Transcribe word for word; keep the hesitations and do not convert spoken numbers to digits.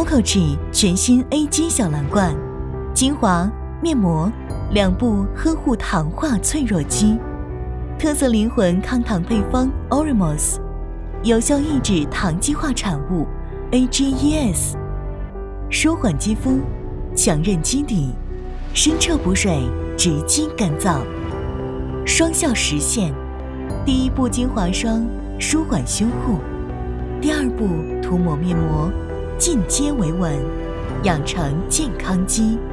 Cocochi 全新 A G 小蓝罐，精华、面膜两步呵护糖化脆弱肌，特色灵魂抗糖配方 Orimos， 有效抑制糖基化产物 A G E S， 舒缓肌肤，强韧基底，深彻补水，直击干燥，双效实现。第一步精华霜舒缓修护，第二步涂抹面膜，进阶维稳，养成健康肌。